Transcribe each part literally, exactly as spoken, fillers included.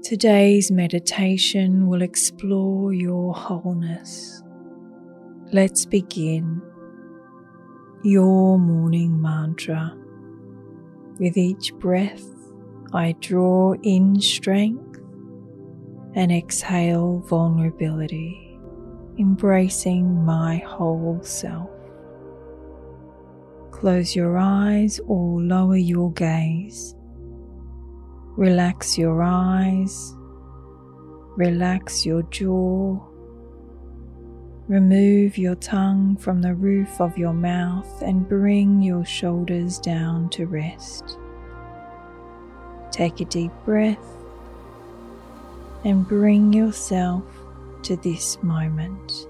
Today's meditation will explore your wholeness. Let's begin. Your morning mantra. With each breath, I draw in strength and exhale vulnerability, embracing my whole self. Close your eyes or lower your gaze. Relax your eyes, relax your jaw, remove your tongue from the roof of your mouth and bring your shoulders down to rest. Take a deep breath and bring yourself to this moment.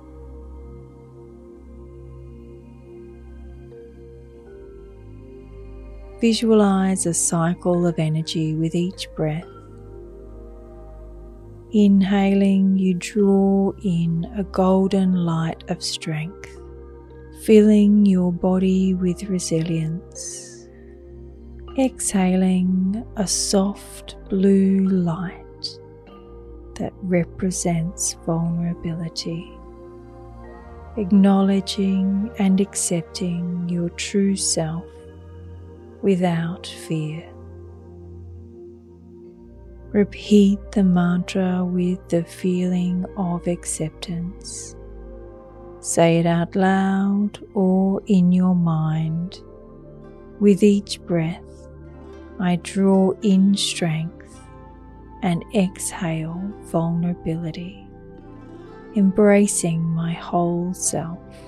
Visualize a cycle of energy with each breath. Inhaling, you draw in a golden light of strength, filling your body with resilience. Exhaling, a soft blue light that represents vulnerability. Acknowledging and accepting your true self without fear. Repeat the mantra with the feeling of acceptance. Say it out loud or in your mind. With each breath, I draw in strength and exhale vulnerability, embracing my whole self.